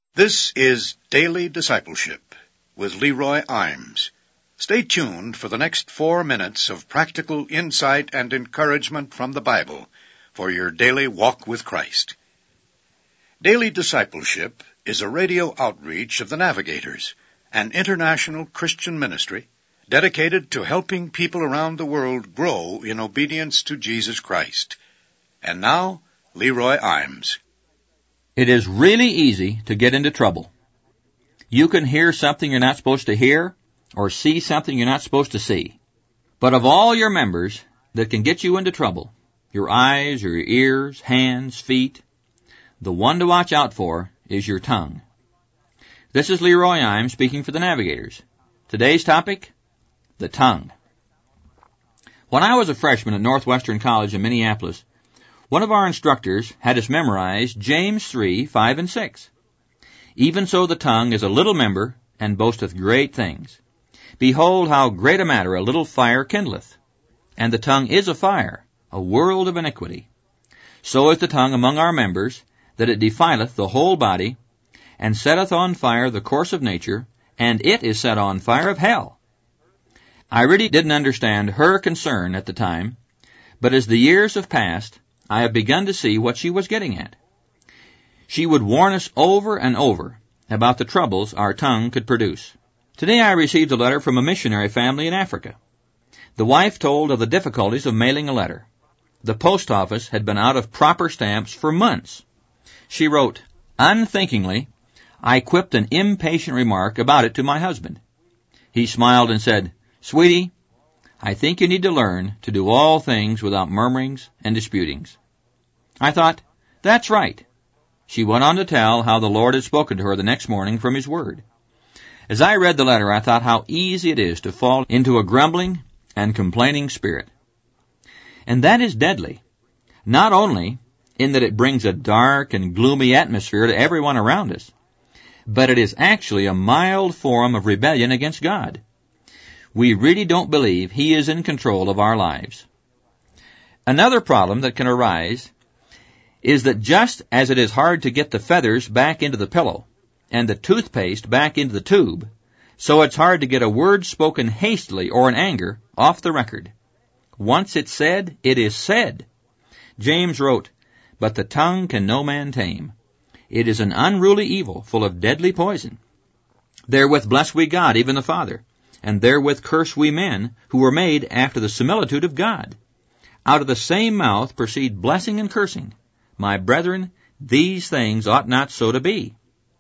This is Daily Discipleship with Leroy Imes. Stay tuned for the next 4 minutes of practical insight and encouragement from the Bible for your daily walk with Christ. Daily Discipleship is a radio outreach of the Navigators, an international Christian ministry dedicated to helping people around the world grow in obedience to Jesus Christ. And now, Leroy Imes. It is really easy to get into trouble. You can hear something you're not supposed to hear, or see something you're not supposed to see. But of all your members that can get you into trouble, your eyes, your ears, hands, feet, the one to watch out for is your tongue. This is Leroy Imes speaking for the Navigators. Today's topic, the tongue. When I was a freshman at Northwestern College in Minneapolis, one of our instructors had us memorize James 3, 5, and 6. Even so the tongue is a little member, and boasteth great things. Behold how great a matter a little fire kindleth. And the tongue is a fire, a world of iniquity. So is the tongue among our members, that it defileth the whole body, and setteth on fire the course of nature, and it is set on fire of hell. I really didn't understand her concern at the time, but as the years have passed, I have begun to see what she was getting at. She would warn us over and over about the troubles our tongue could produce. Today I received a letter from a missionary family in Africa. The wife told of the difficulties of mailing a letter. The post office had been out of proper stamps for months. She wrote, "Unthinkingly, I quipped an impatient remark about it to my husband. He smiled and said, 'Sweetie, I think you need to learn to do all things without murmurings and disputings.' I thought, that's right." She went on to tell how the Lord had spoken to her the next morning from His Word. As I read the letter, I thought how easy it is to fall into a grumbling and complaining spirit. And that is deadly, not only in that it brings a dark and gloomy atmosphere to everyone around us, but it is actually a mild form of rebellion against God. We really don't believe He is in control of our lives. Another problem that can arise is that just as it is hard to get the feathers back into the pillow and the toothpaste back into the tube, so it's hard to get a word spoken hastily or in anger off the record. Once it's said, it is said. James wrote, "But the tongue can no man tame. It is an unruly evil, full of deadly poison. Therewith bless we God, even the Father, and therewith curse we men, who were made after the similitude of God. Out of the same mouth proceed blessing and cursing. My brethren, these things ought not so to be."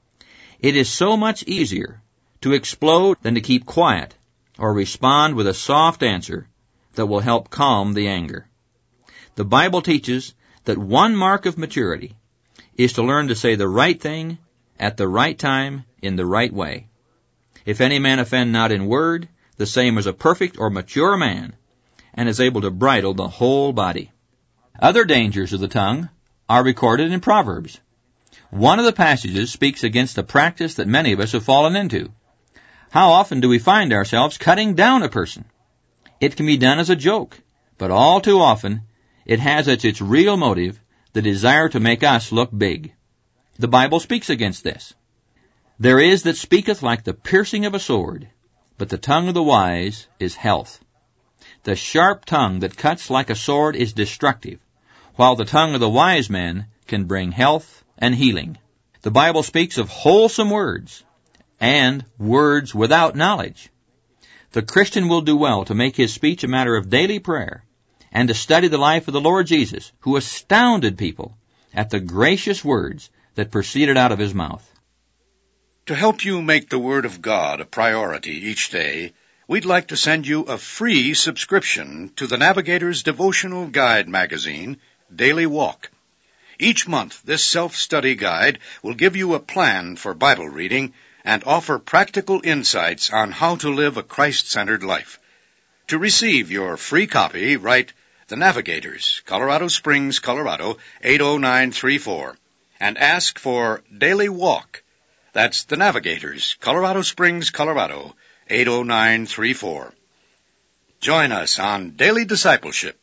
It is so much easier to explode than to keep quiet or respond with a soft answer that will help calm the anger. The Bible teaches that one mark of maturity is to learn to say the right thing at the right time in the right way. If any man offend not in word, the same is a perfect or mature man, and is able to bridle the whole body. Other dangers of the tongue are recorded in Proverbs. One of the passages speaks against a practice that many of us have fallen into. How often do we find ourselves cutting down a person? It can be done as a joke, but all too often it has as its real motive the desire to make us look big. The Bible speaks against this. "There is that speaketh like the piercing of a sword, but the tongue of the wise is health." The sharp tongue that cuts like a sword is destructive, while the tongue of the wise man can bring health and healing. The Bible speaks of wholesome words and words without knowledge. The Christian will do well to make his speech a matter of daily prayer and to study the life of the Lord Jesus, who astounded people at the gracious words that proceeded out of His mouth. To help you make the Word of God a priority each day, we'd like to send you a free subscription to the Navigator's devotional guide magazine, Daily Walk. Each month, this self-study guide will give you a plan for Bible reading and offer practical insights on how to live a Christ-centered life. To receive your free copy, write The Navigators, Colorado Springs, Colorado, 80934, and ask for Daily Walk. That's The Navigators, Colorado Springs, Colorado, 80934. Join us on Daily Discipleship